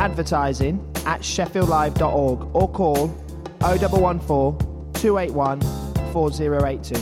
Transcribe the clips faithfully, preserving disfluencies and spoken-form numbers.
advertising at sheffield live dot org or call oh one one four, two eight one, four oh eight two.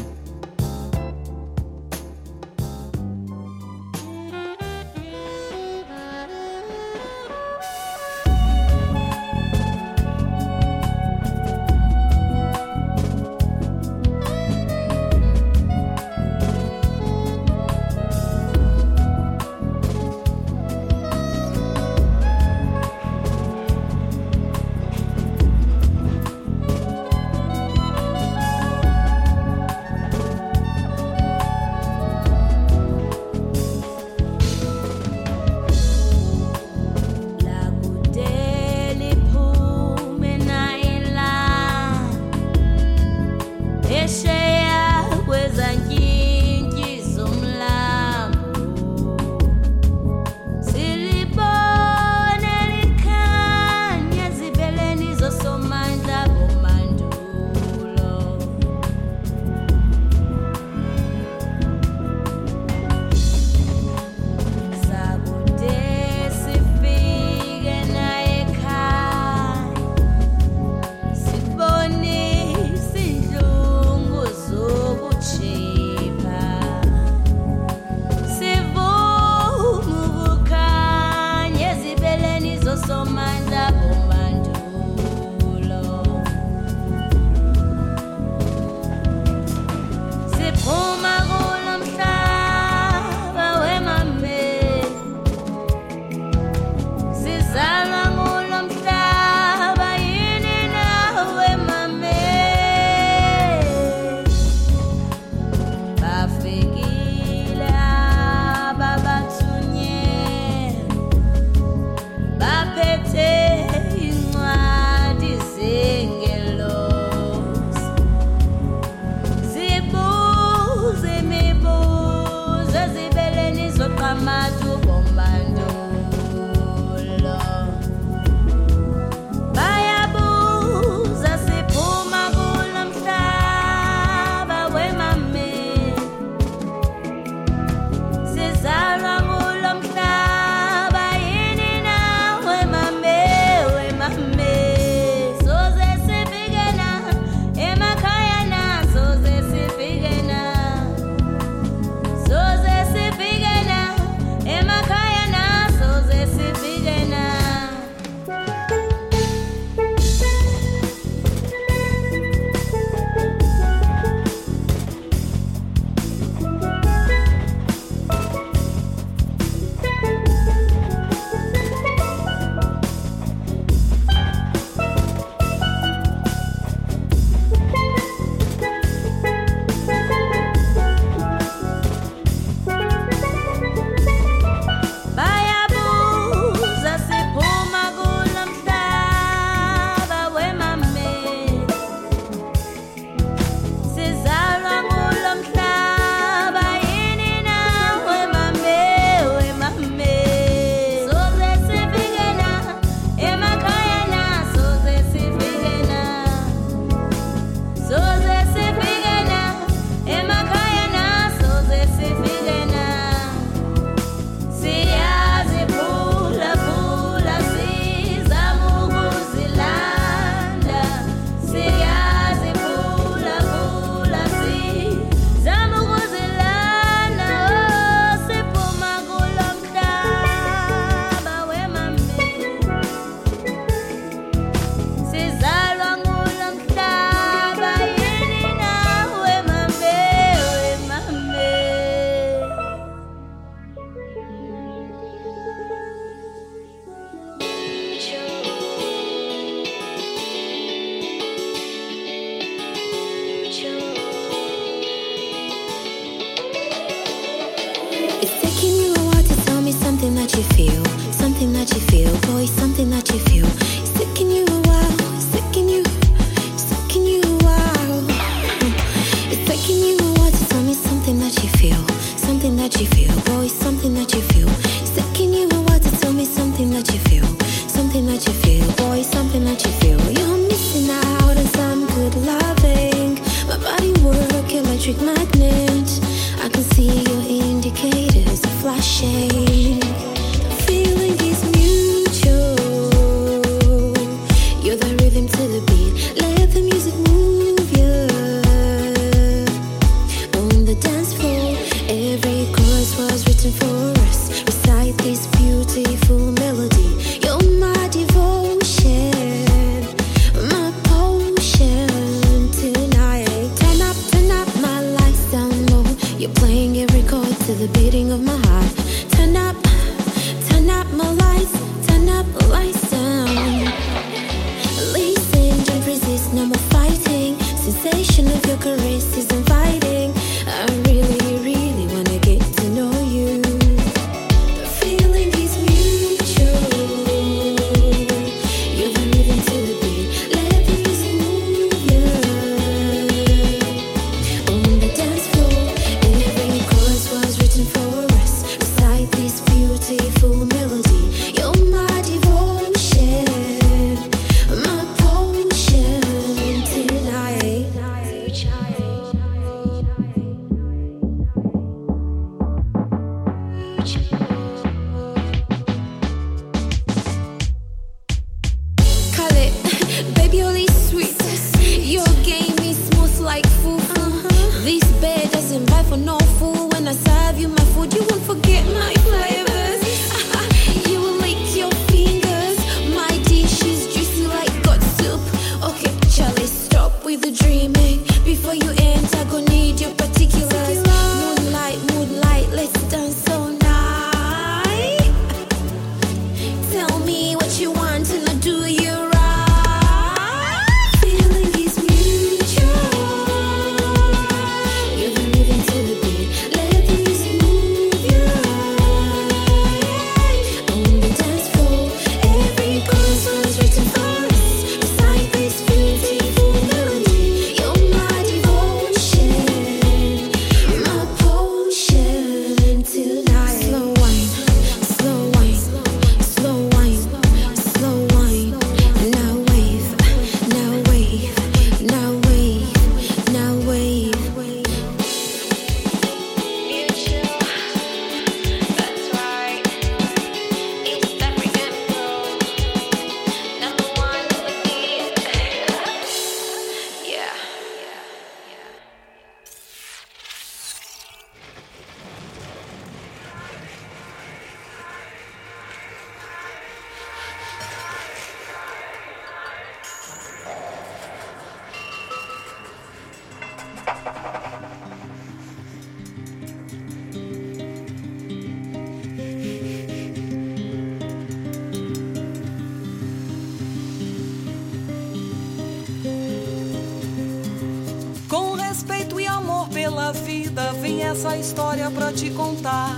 that you feel, something that you feel, boy, something that you feel. It's taking you a while, it's taking you, it's taking you a while. It's taking you a while to tell me something that you feel, something that you feel, boy, something that you feel. It's taking you a while to tell me something that you feel, something that you feel, boy, something that you feel. You're missing out on some good loving. My body work, electric magnet. I can see your indicators are flashing. The feeling is mutual. combination of your caress is inviting. I really, really wanna get to know you. The feeling is mutual. You're the rhythm to the beat. Let the music move you. On the dance floor, every chorus was written for us. Recite this beautiful melody. You're my devotion, my potion tonight. Call it, baby, only sweet. Your game is smooth like fufu. This bed doesn't invite for no fool. When I serve you my food, you won't forget my flavors. You will lick your fingers. My dish is juicy like God soup. Okay, Charlie, stop with the dreaming. Before you enter, go need your particulars. Moonlight, moonlight, let's dance all night. Tell me what you want and I'll do you right. Feeling is mutual. You're the rhythm to the beat. Let the music move you. On the dance floor, every chorus was written for us. Recite this beautiful melody. You're my devotion, my potion tonight. Slow wine, slow wine, slow wine, slow wine. Now wave, now wave, now wave, now wave. Mutual, that's right. It's African girl, number one with me. Yeah, yeah, yeah. Com respeito e amor pela vida, vem essa história pra te contar.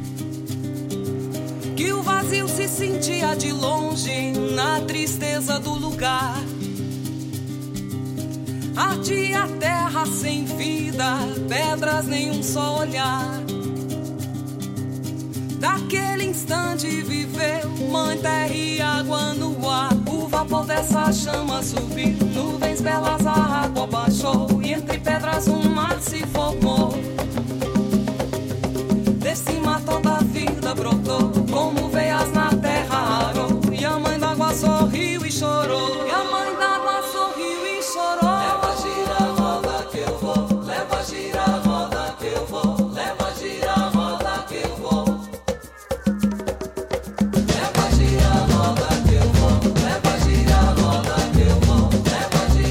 Que o vazio se sentia de longe, na tristeza do lugar. Ardia a terra sem vida, pedras nenhum só olhar. Daquele instante viveu mãe, terra e água no ar. O vapor dessa chama subiu, nuvens belas a água baixou, e entre pedras um mar se formou. Desse mar toda a vida brotou, como veias na terra arou. E a mãe d'água sorriu e chorou. E a mãe d'água sorriu e chorou. Leva gira a roda que eu vou, leva gira a roda que eu vou, leva gira a roda que eu vou. Leva gira a roda que eu vou, leva gira a roda que eu vou, leva gira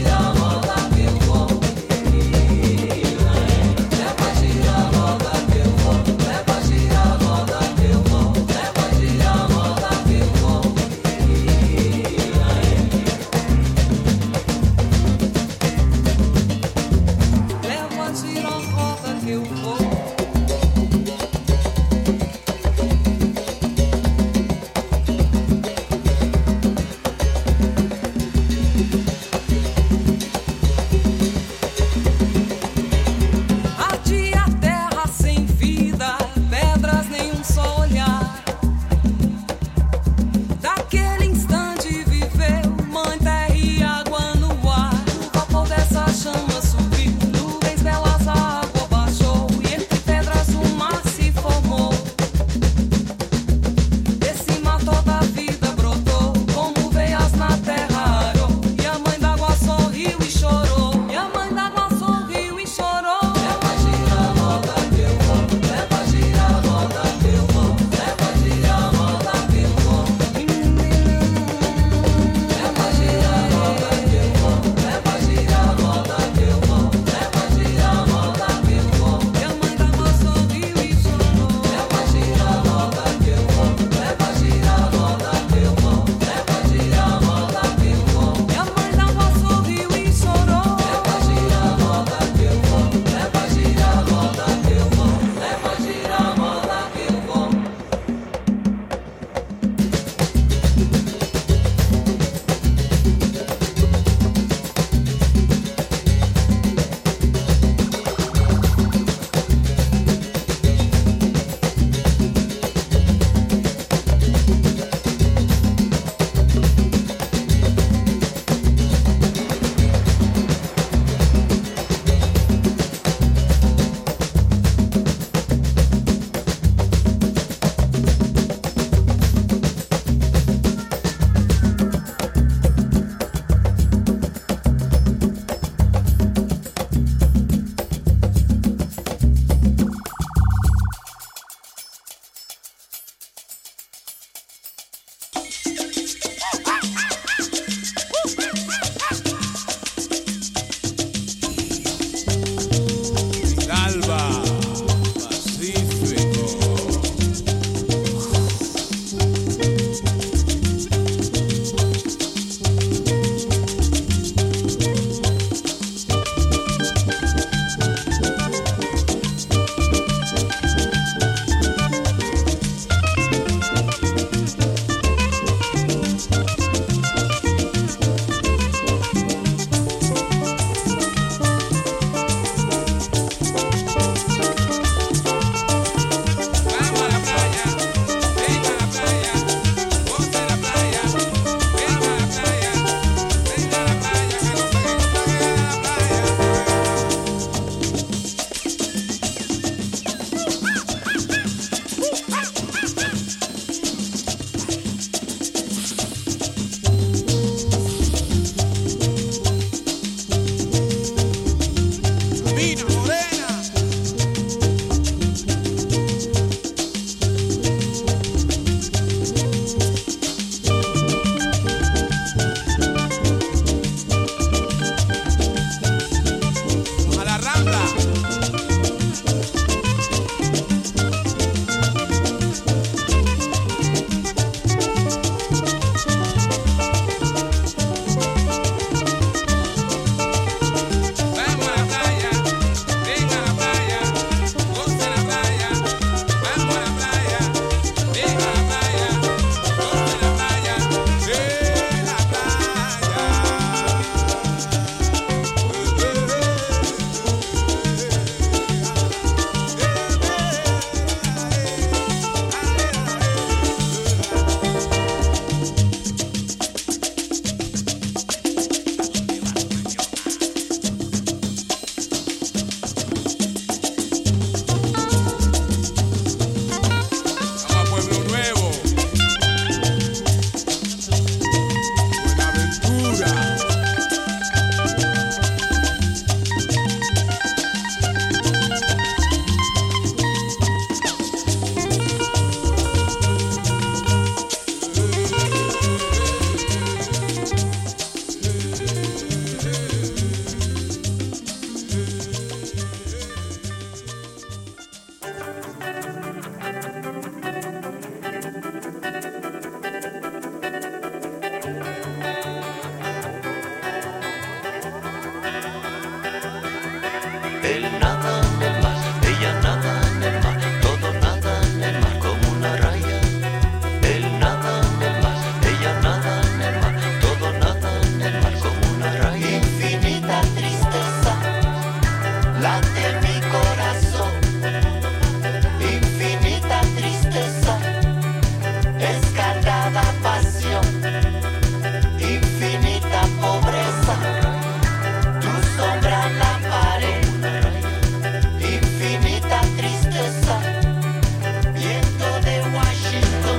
Él nada en el mar, ella nada en el mar, todo nada en el mar como una raya. Él nada en el mar, ella nada en el mar, todo nada en el mar como una raya. Infinita tristeza late mi corazón. Infinita tristeza, escaldada pasión. Infinita pobreza, tu sombra en la pared. Infinita tristeza, viento de Washington.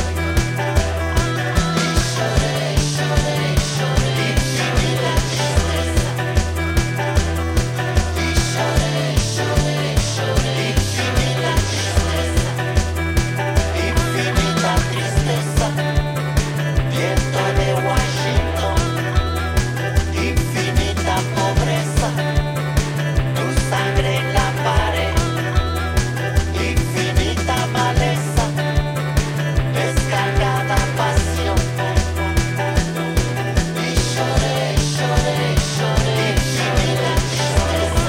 Y lloré, lloré, lloré. Infinita tristeza. Y lloré, lloré, lloré. Infinita tristeza. Infinita tristeza, viento de Washington. Infinita pobreza, tu sangre en la pared. Infinita maleza, descargada pasión. Y lloré, lloré, lloré. Infinita tristeza.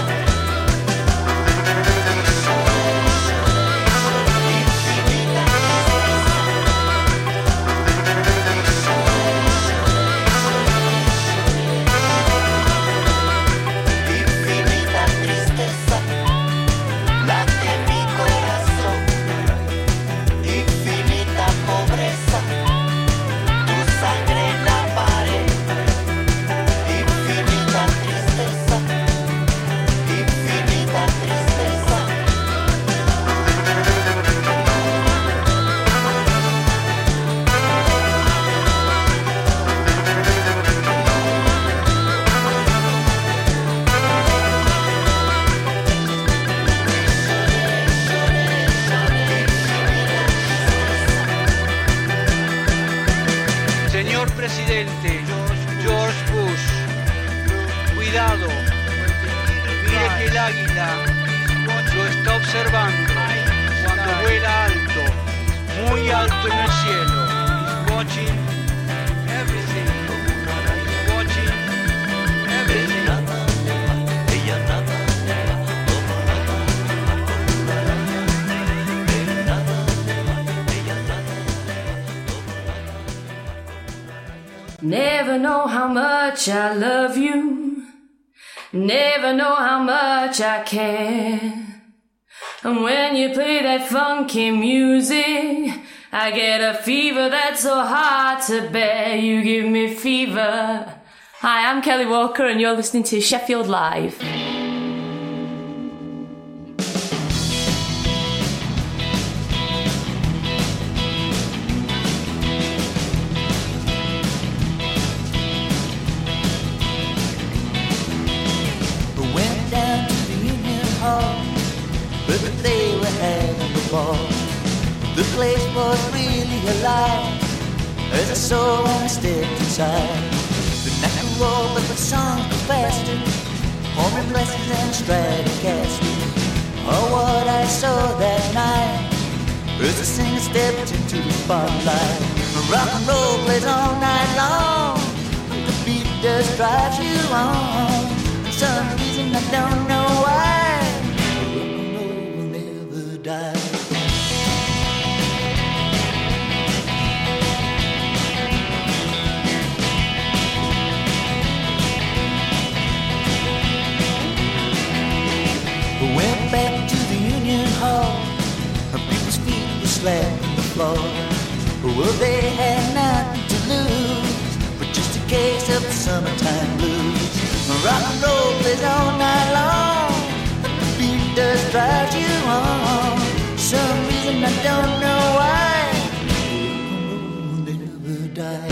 Infinita tristeza, late mi corazón. Infinita pobreza, tu sangre en la pared. Infinita tristeza, infinita tristeza. Señor presidente George Bush, cuidado, mire que el águila lo está observando cuando vuela alto, muy alto en el cielo. He's watching everything. He's watching everything. Nada en el mar, ella nada en el mar, todo nada en el mar como una raya. Él nada en el mar, ella nada en el mar, todo nada en el mar como una raya. Never know how much I love you. Never know how much I care. And when you play that funky music, I get a fever that's so hard to bear. You give me fever. Hi, I'm Kelly Walker and you're listening to Sheffield Live. Went down to the Union Hall, but they were having a ball. The place was really alive as I saw when I stepped inside. The night could roll, but the song was faster. Homer Blessings and Stratocaster. Oh, what I saw that night as the singer stepped into the spotlight. Rock and roll plays all night long. The beat just drives you on. For some reason I don't know why, rock and roll will never die. Went back to the Union Hall, and people's feet were slapping the floor. Well, they had nothing to lose, but just a case of the summertime blues. Rock and roll plays all night long, and the beat does drive you on. For some reason I don't know why, rock and roll will never die.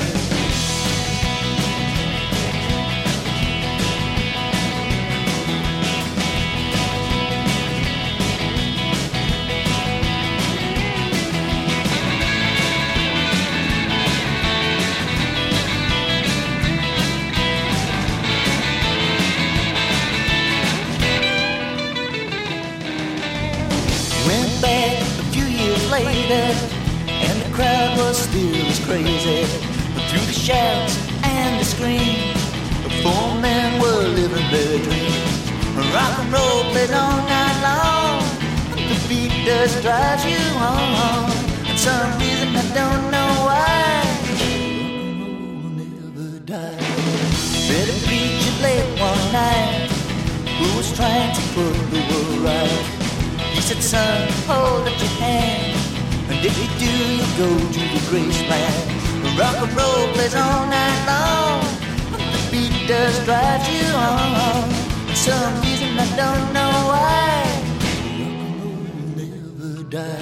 Later, and the crowd was still as crazy. But through the shouts and the screams, the four men were living their dreams. Rock and roll plays all night long. The beat just drives you on. For some reason I don't know why. Rock and roll will never die. Met a preacher late one night who was trying to put the world right. He said, son, hold up your hand, and if you do, you go to the graceland. Rock and roll plays all night long. The beat does drive you on. For some reason I don't know why. Rock and roll will never die.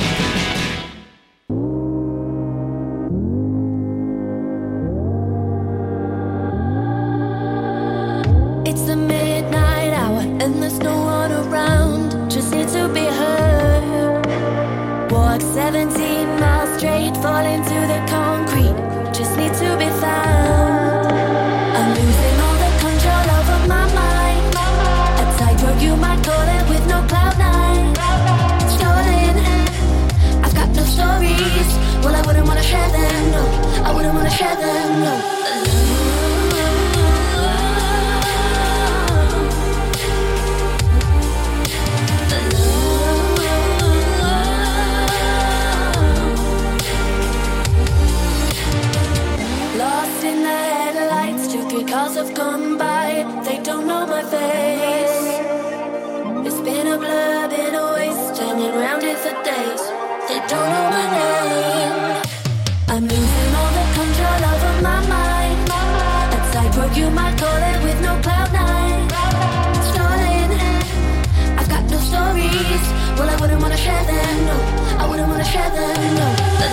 It's the midnight hour and there's no one around. Just need to be heard. Walk seventeen miles straight, fall into the concrete. Just need to be found. I'm losing all the control over my mind. A tightrope you might call it, with no cloud nine. Stolen, I've got no stories. Well, I wouldn't wanna share them, no. I wouldn't wanna share them, no. Cars have gone by, they don't know my face. It's been a blur, been a waste, turning round it for days. They don't know my name. I'm losing all the control over my mind. A tightrope you might call it, with no cloud nine. Stolen, I've got no stories. Well, I wouldn't wanna share them, no. I wouldn't wanna share them, no.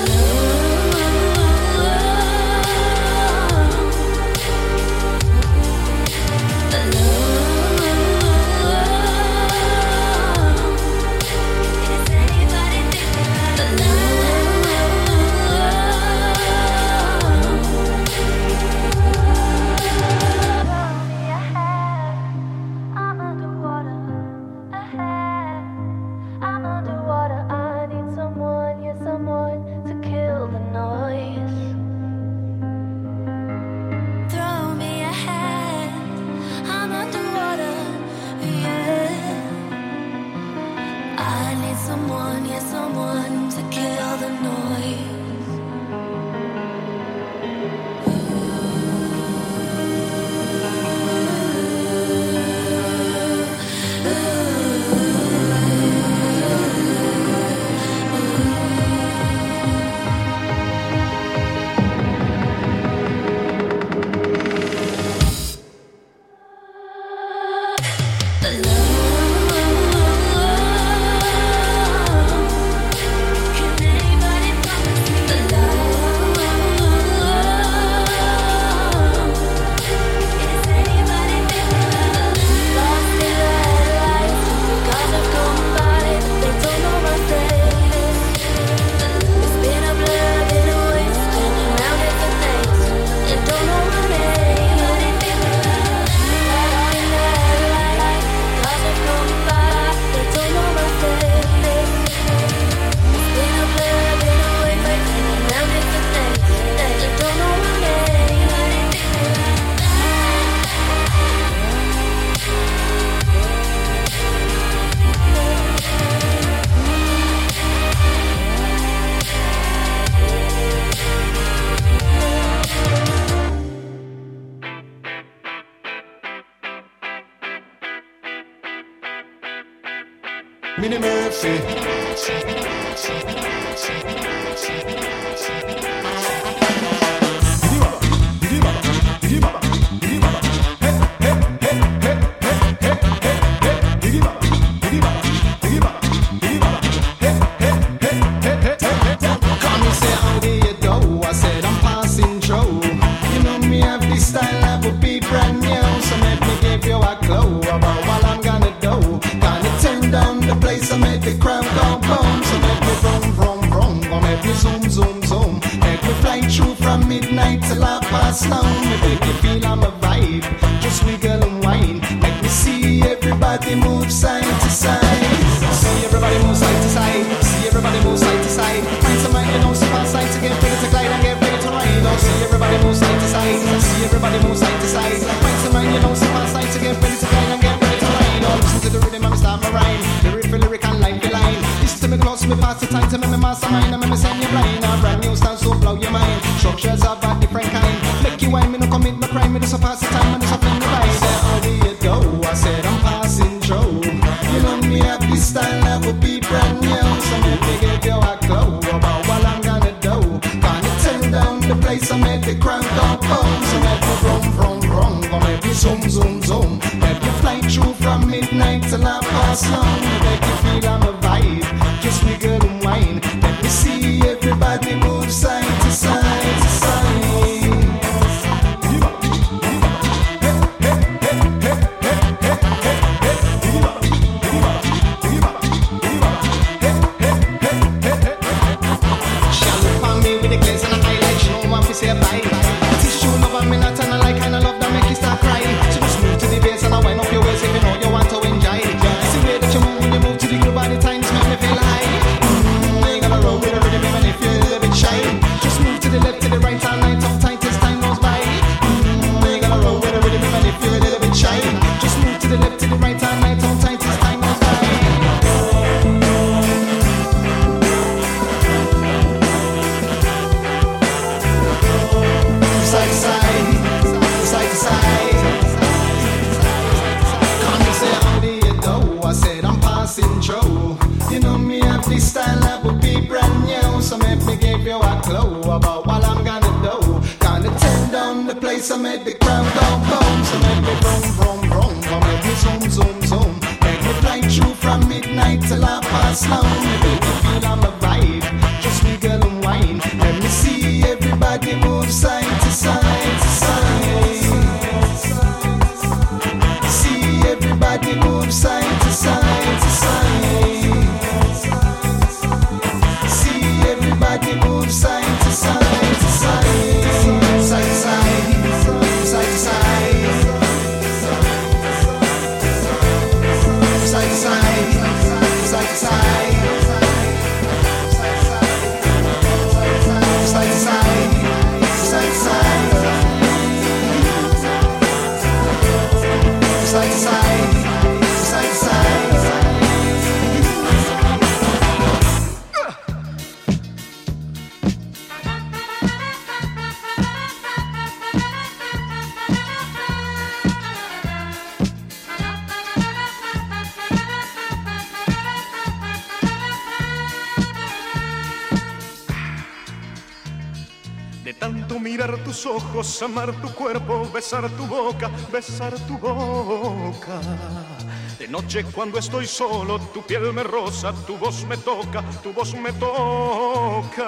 Minnie Murphy. Stop my we pass the time to make me mastermind and make me send you blind. A brand new style so blow your mind. Structures of a different kind. Make you wine, me no commit no crime. Me just a pass the time and just a fling the ride. How do you go? I said I'm passing through. You know me have this style that would be brand new. So make me give you a clue about what I'm gonna do. Gonna turn down the place and make the crowd go boom. So make me vroom vroom vroom. Gonna make me zoom zoom zoom. Make me fly through from midnight till I pass long. Make you feel I'm a vibe. Just wiggle and wine. Let me see everybody move side to side to side. Say bye. Tissue lover, me not and I like kind of love that make you start crying. So just move to the bass and I wind up your waist if you know you want to enjoy. It's the way that you move when you move to the groove all the time to make me feel high. Mm, ain't gonna roll with a rhythm even if you're a little bit shy. Just move to the left, to the right, all night, all tight as time goes by. Mm, ain't gonna roll with a rhythm even if you're a little bit shy. Just move to the left, to the right, all night, all tight as time goes by. Side to side, side to side. Come and say how do you do? I said I'm passing through. You know me have this style that would be brand new. So make me give you a clue about what I'm gonna do. Gonna turn down the place and make the crowd go boom. So make me vroom vroom vroom, or make me zoom zoom zoom. Make me fly through from midnight till I pass long. Make me feel I'm a vibe. Just wiggle and wine. Let me see everybody move side to side to side. See everybody move side to side to side. See everybody move side to side to side. Side to side, side to side. Side to side, side to side. Side to side, side to side, side to side, side to side. De tanto mirar tus ojos, amar tu cuerpo, besar tu boca, besar tu boca. De noche cuando estoy solo, tu piel me roza, tu voz me toca, tu voz me toca.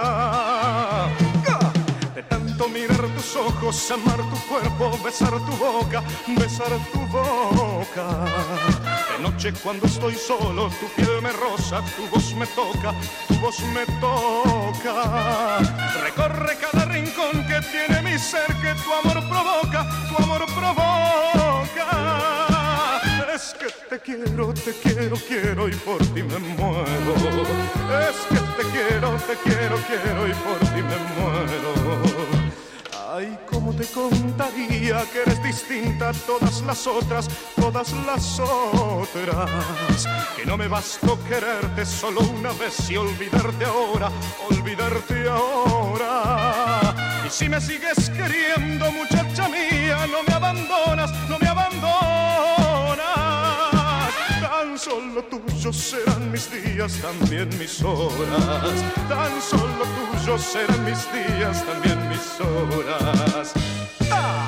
De tanto mirar tus ojos, amar tu cuerpo, besar tu boca, besar tu boca. De noche cuando estoy solo, tu piel me roza, tu voz me toca, tu voz me toca. Recorre cada rincón que tiene mi ser, que tu amor provoca, tu amor provoca. Es que te quiero, te quiero, quiero y por ti me muero. Es que te quiero, te quiero, quiero y por ti me muero. Ay, cómo te contaría que eres distinta a todas las otras, todas las otras. Que no me bastó quererte solo una vez y olvidarte ahora, olvidarte ahora. Y si me sigues queriendo, muchacha mía, no me abandonas, no me abandonas. Tan solo tuyos serán mis días, también mis horas. Tan solo tuyos serán mis días, también mis horas. ¡Ah!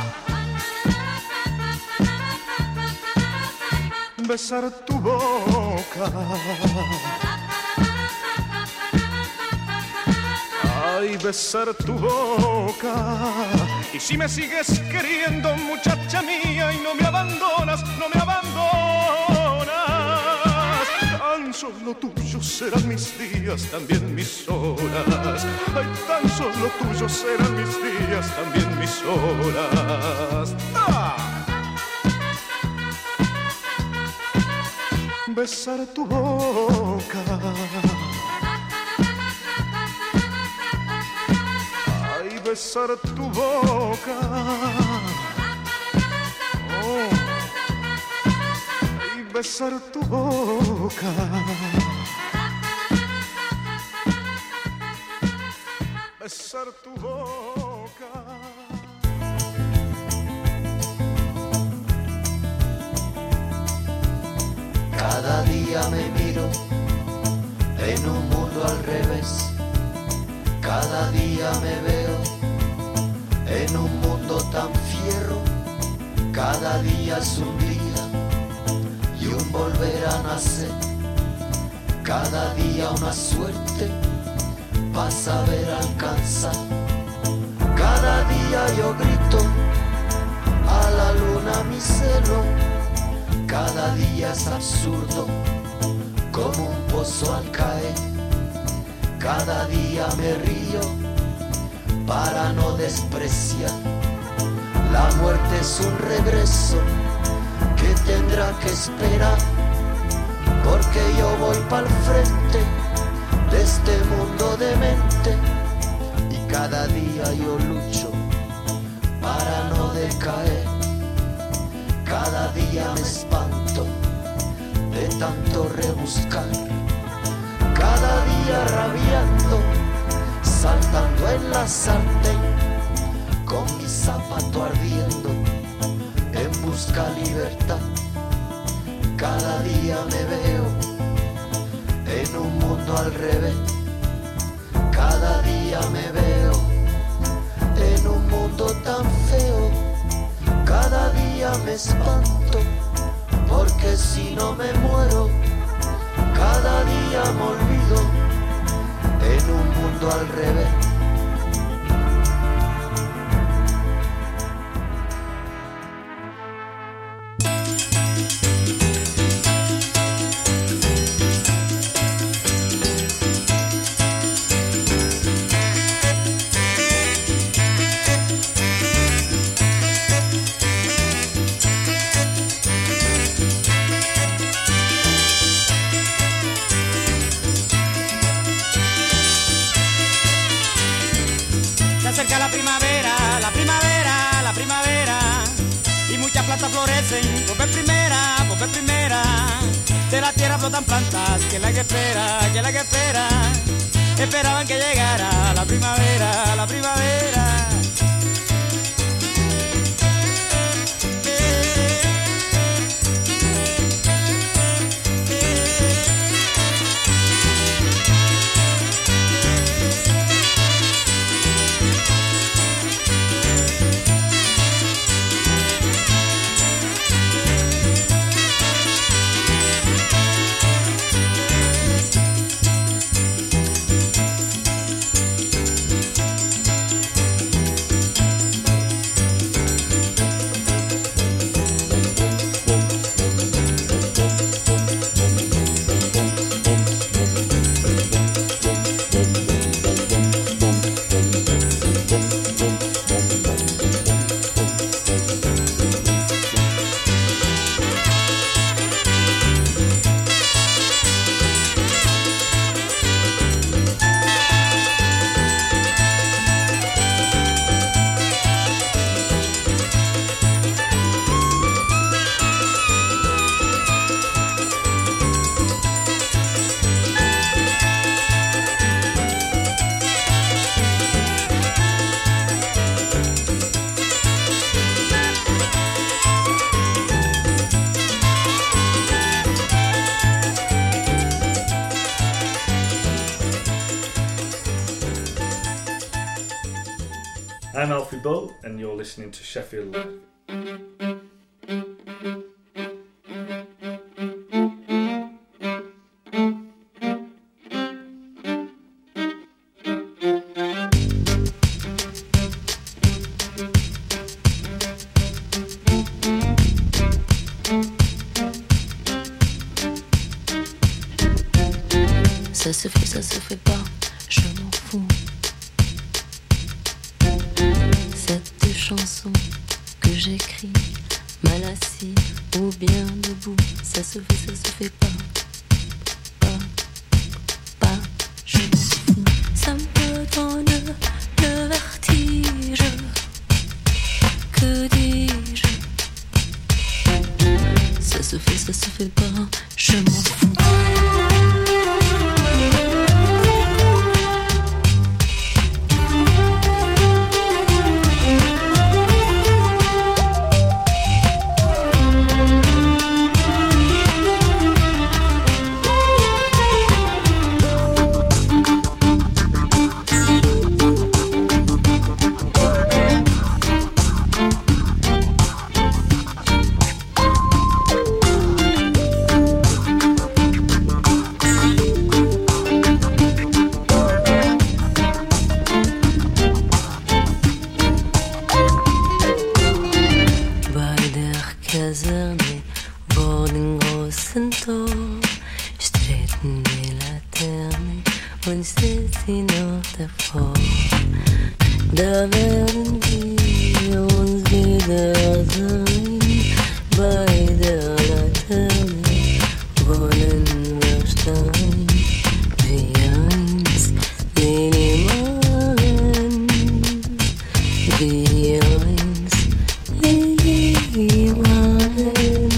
Besar tu boca. Ay, besar tu boca. Y si me sigues queriendo, muchacha mía, y no me abandonas, no me abandonas. Tan solo tuyos serán mis días, también mis horas. Ay, tan solo tuyos serán mis días, también mis horas. ¡Ah! Besar tu boca. Ay, besar tu boca. Oh. Ay, besar tu boca. besar tu boca. Cada día me miro en un mundo al revés. Cada día me veo en un mundo tan fierro. Cada día es un día y un volver a nacer. Cada día una suerte para saber alcanzar. Cada día yo grito a la luna mi celo. Cada día es absurdo como un pozo al caer. Cada día me río para no despreciar. La muerte es un regreso que tendrá que esperar, porque yo voy pa'l frente de este mundo demente. Y cada día yo lucho para no decaer. Cada día me espanto de tanto rebuscar. Cada día rabiando, saltando en la sartén, con mi zapato ardiendo, en busca libertad. Cada día me veo en un mundo al revés. Cada día me veo en un mundo tan feo. Cada día me espanto, porque si no me muero, cada día me olvido en un mundo al revés. Florecen, por vez primera, por vez primera, de la tierra brotan plantas que la que espera, que la que espera, esperaban que llegara la primavera, la primavera. I'm Alfie Bow, and you're listening to Sheffield Live. Ça se fait, ça se fait pas, je m'en fous. Cette chanson que j'écris, mal assis ou bien debout, ça se fait, ça se fait pas, pas, pas, je m'en fous. Ça me donne le vertige, que dis-je? Ça se fait, ça se fait pas, je m'en fous. vor den großen Tor stritten die Laterne und stellt sie noch davor. Da werden wir uns wieder sein, bei der Laterne wollen wir stehen, wie einst Lili Marleen, wie einst Lili Marleen.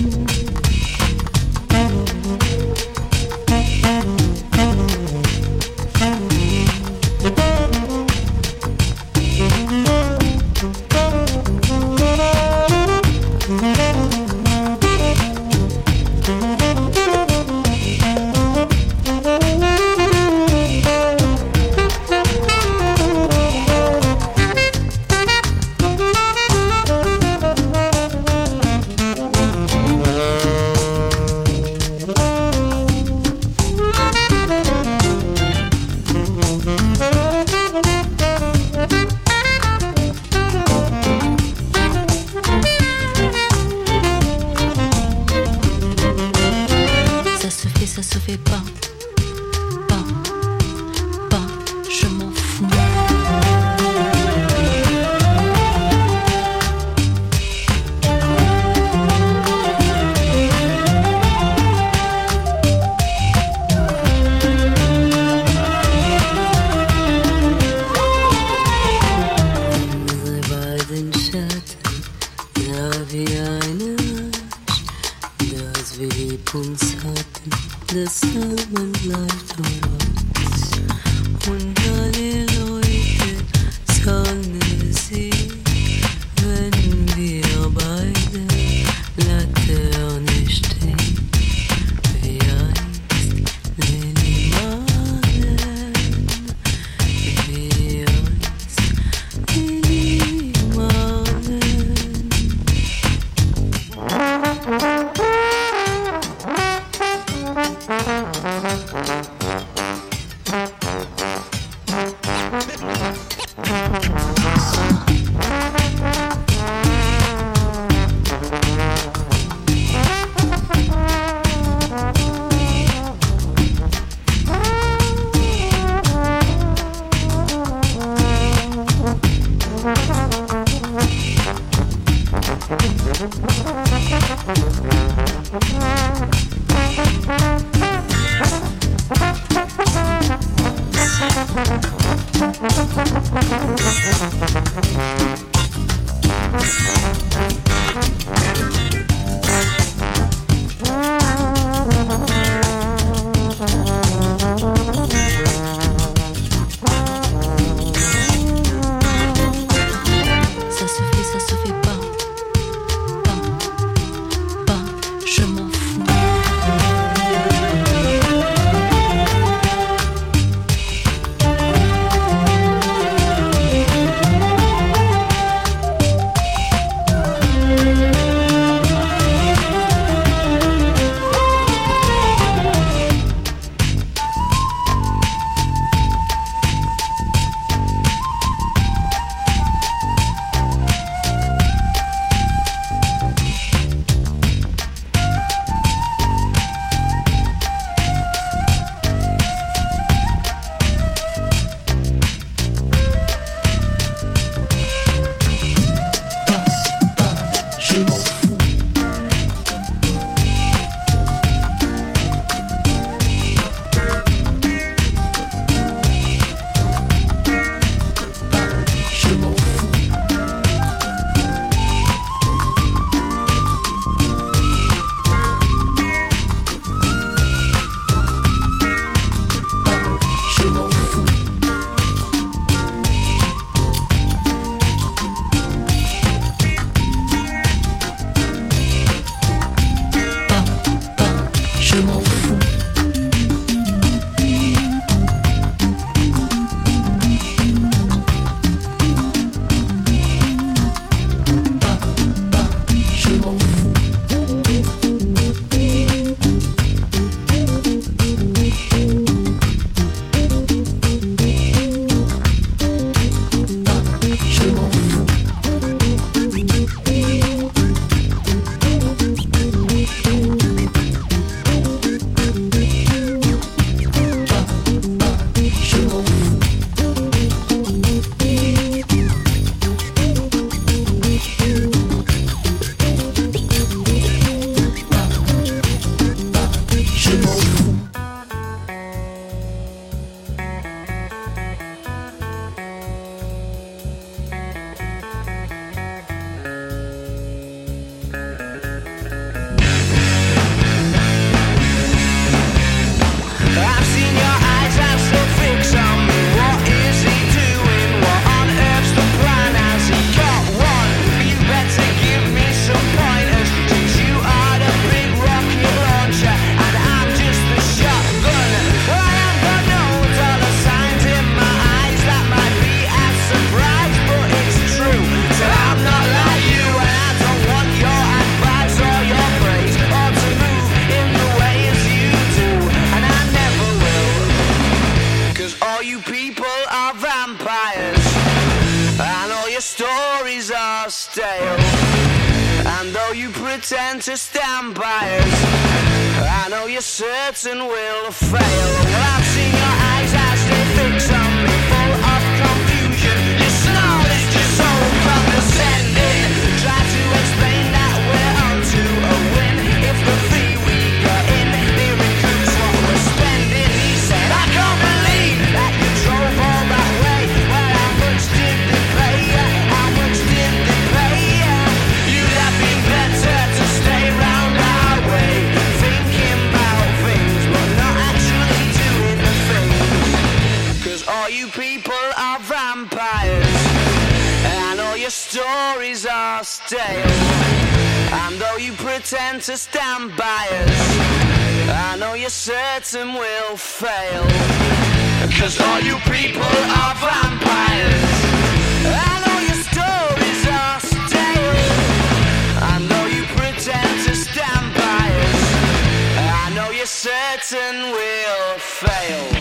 stand by us. I know you're certain we'll fail. Well, I've seen your eyes as they fix on me, full of confusion. You snort, it's just so condescending. Try to explain that we're on to a win. If the fee we got in, it recoups what we're spending. He said, I can't believe that you drove all that way. Well, how much did they pay? How much did they pay? You'd have been better to stay round our way, thinking about things, but not actually doing the things. Cause all you people are vampires, and all your stories are stale. And though you pretend to stand by us, I know you're certain we'll fail. Cause all you people are vampires, and all your stories are stale. I know you pretend to stand by us, I know you're certain we'll fail.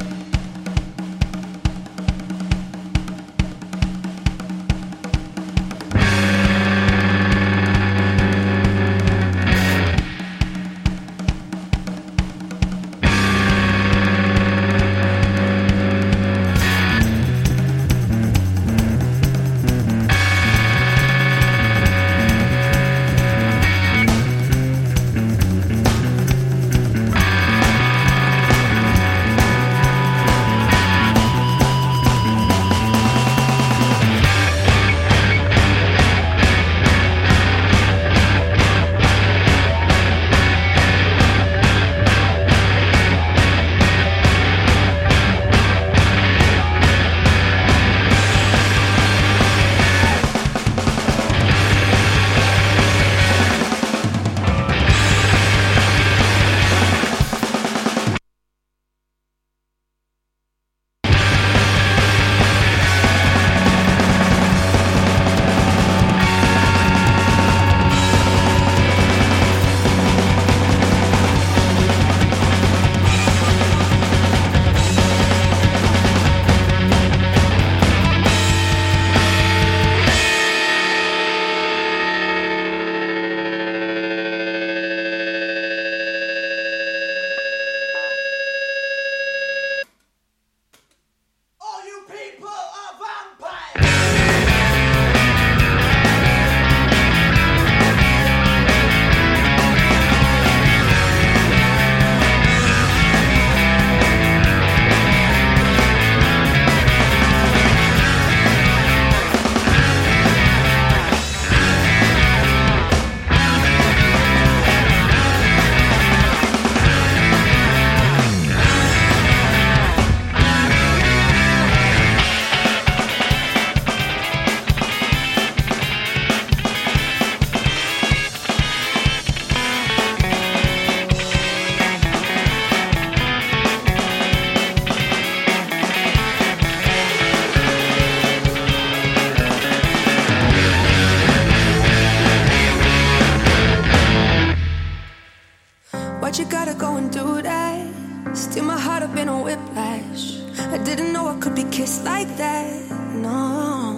Why'd you gotta go and do that? Steal my heart up in a whiplash. I didn't know I could be kissed like that, no.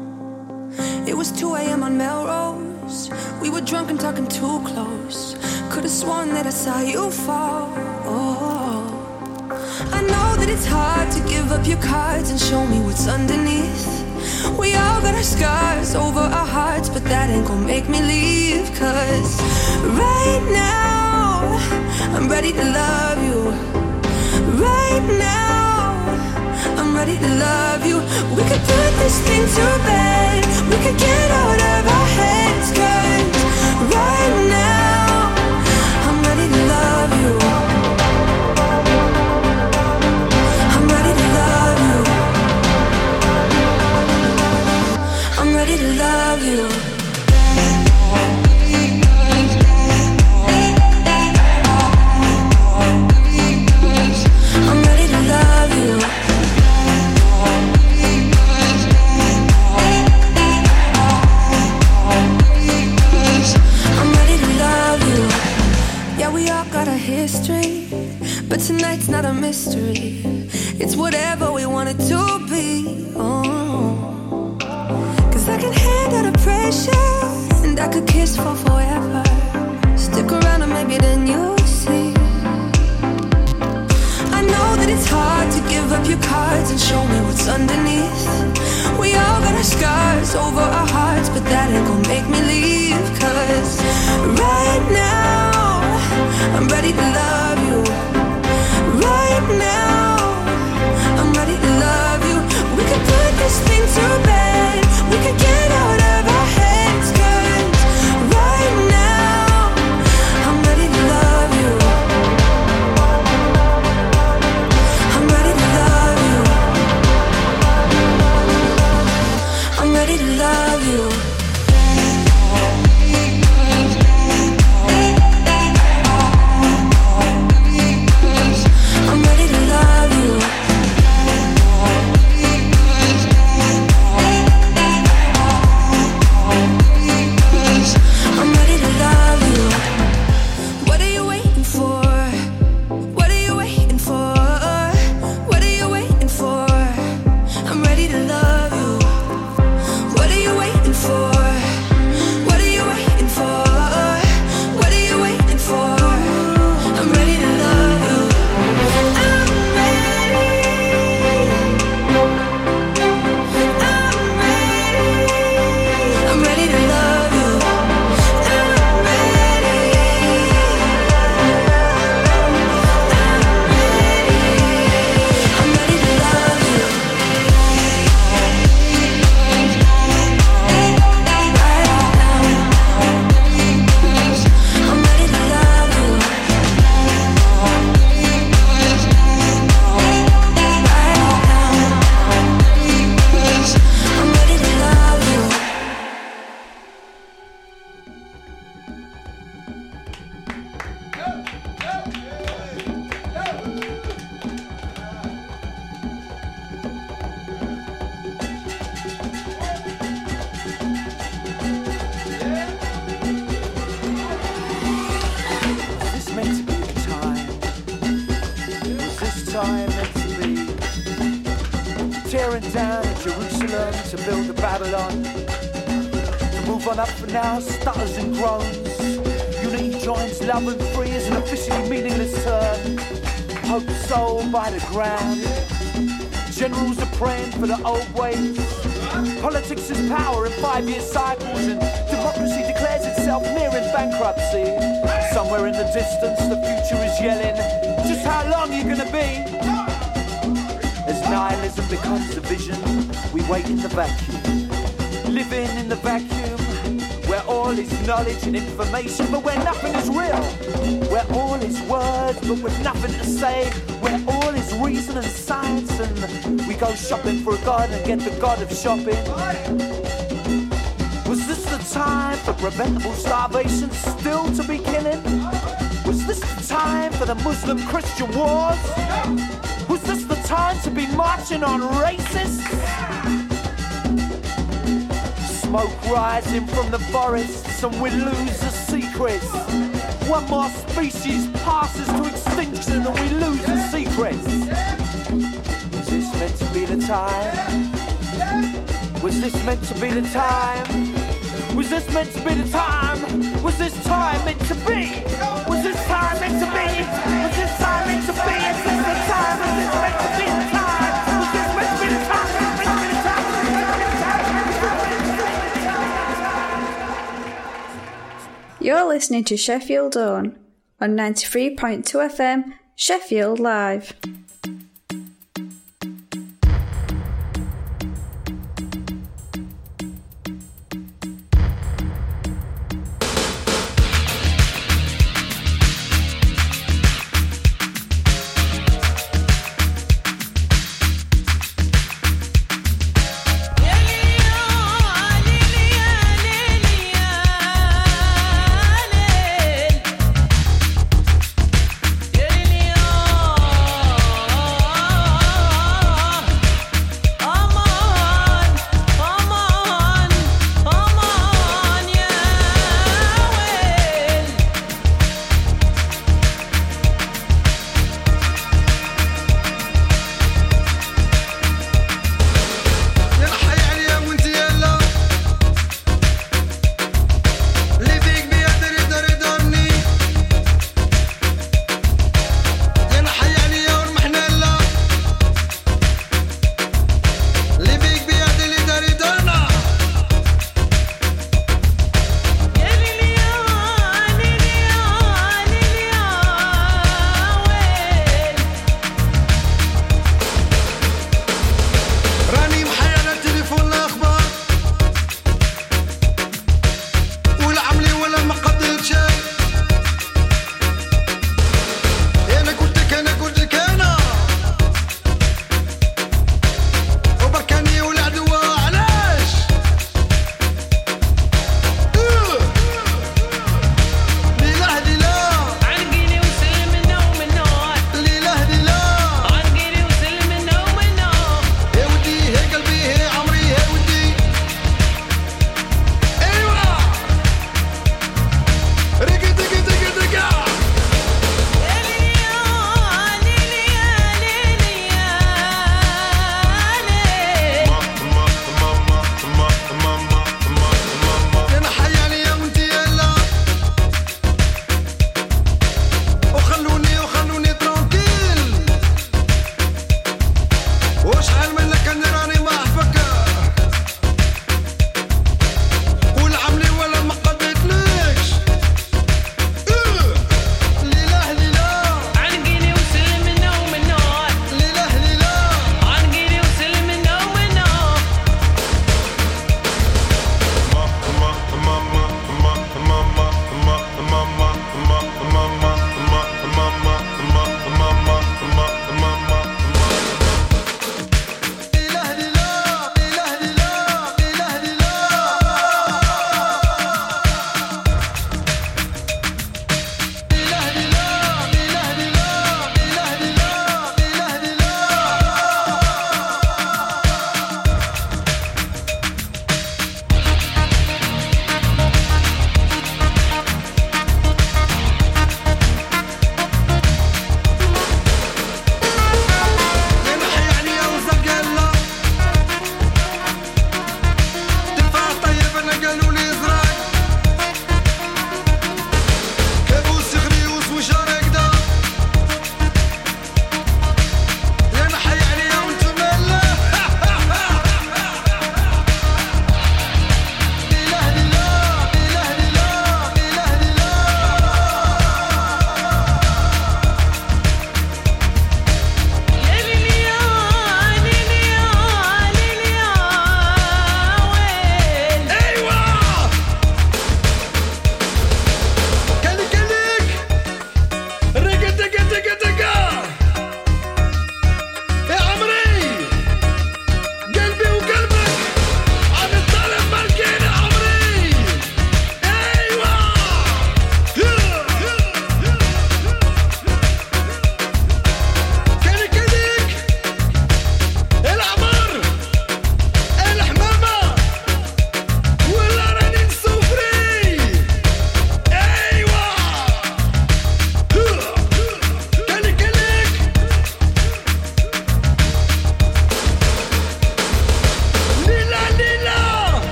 It was two a.m. on Melrose. We were drunk and talking too close. Could've sworn that I saw you fall, oh. I know that it's hard to give up your cards and show me what's underneath. We all got our scars over our hearts, but that ain't gonna make me leave. Cause right now I'm ready to love you. Right now I'm ready to love you. We could put this thing to bed. We could get out of our heads. Cause right now I'm ready to love you. I'm ready to love you. I'm ready to love you. History, but tonight's not a mystery. It's whatever we want it to be. Oh, cause I can handle the pressure, and I could kiss for forever. Stick around and maybe then you'll see. I know that it's hard to give up your cards and show me what's underneath. We all got our scars over our hearts, but that ain't gonna make me leave. Cause right now, I'm ready to love you. Right now, I'm ready to love you. We could put this thing to bed. We could get out of our heads. Cause right now, I'm ready to love you. I'm ready to love you. I'm ready to love you. I'm ready to love you. I'm ready to love you. What are you waiting for? What are you waiting for? What are you waiting for? I'm ready to love you. What are you waiting for? What are you waiting for? What are you waiting for? I'm ready to love you. I'm ready. I'm ready. I'm ready to love you. I'm ready. I'm ready to love you. I'm ready to love you. I'm ready to love you. Was this meant to be the time? Was this time meant to be tearing down Jerusalem to build a Babylon? To move on up for now, stutters and groans. Unity joins love and free is an officially meaningless term. Hope sold by the ground. Generals are praying for the old ways. Politics is power in five-year cycles, and democracy declares itself nearing bankruptcy. Somewhere in the distance, the future is yelling, just how long you gonna be? As nihilism becomes a vision, we wait in the vacuum. Living in the vacuum, where all is knowledge and information, but where nothing is real. Where all is words, but with nothing to say. Where all is reason and science, and we go shopping for a god and get the god of shopping. Was this the time for preventable starvation still to be killing? Was this the time for the Muslim-Christian wars? Was this the time to be marching on racists? Smoke rising from the forests and we lose the secrets. One more species passes to extinction and we lose the secrets. Was this meant to be the time? Was this meant to be the time? Was this meant to be the time? Was this time meant to be? Was this time meant to be? Was this time meant to be? Is this the time? Was this meant to be the time? Was this meant to be the time? Was this meant to be the time? Was this meant to be the time? You're listening to Sheffield On on ninety-three point two F M, Sheffield Live. Yeah.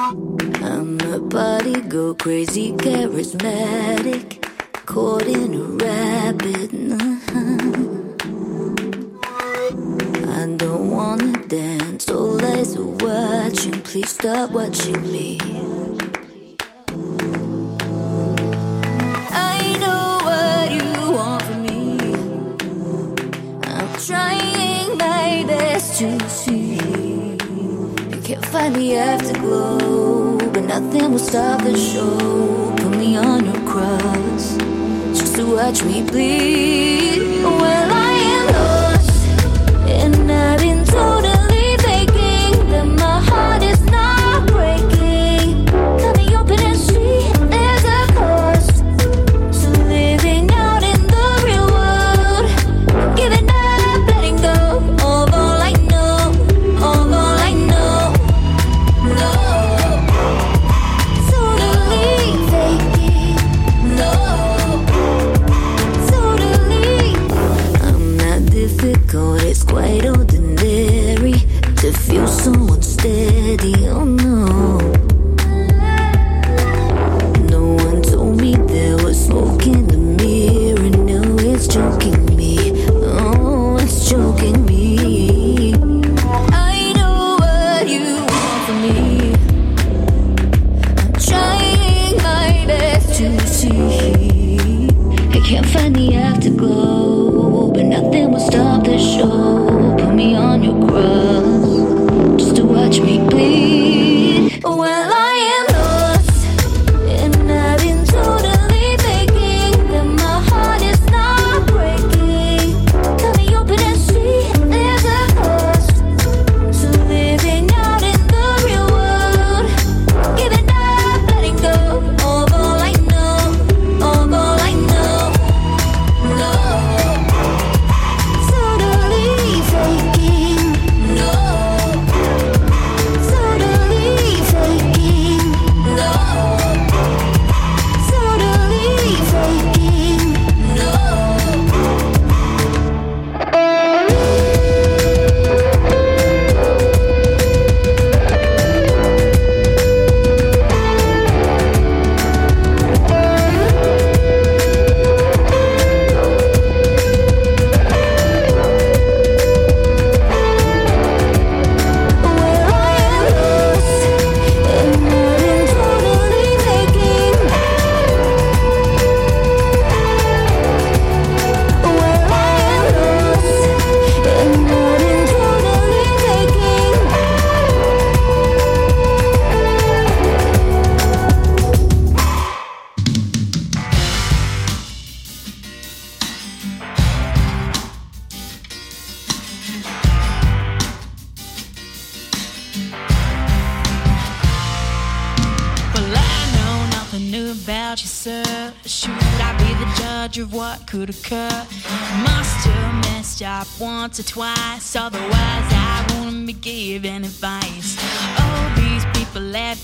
I'm a body go crazy, charismatic, caught in a rabbit. I don't wanna dance, all eyes are watching. Please stop watching me. I know what you want from me. I'm trying my best to see. You can't find the afterglow, but nothing will stop the show. Put me on your cross, just to watch me bleed. Well, I am lost, and I've been totally faking that my heart is not breaking. Cut me open and see there's a cost to living out in the real world. Giving up, letting go of all I know, of all I know. No, totally faking. No, totally. I'm not difficult, it's quite ordinary to feel someone steady. Oh no, no one told me there was smoke in the mirror. No, it's choking me. Oh, it's choking me. I know what you want from me. I'm trying my best to see. I can't find the afterglow, but nothing will stop the show. Put me on your cross, just to watch me bleed. Well, I am lost, and I've been totally faking that my heart is not breaking. Cut me open and see there's a cost to living out in the real world. Giving up, letting go of all I know, of all I know. No, totally faking. No, totally faking. No, totally faking. No. Well, I know nothing new about you, sir. Should I be the judge of what could occur? Must have messed up once or twice, otherwise I wouldn't be giving advice. All these people left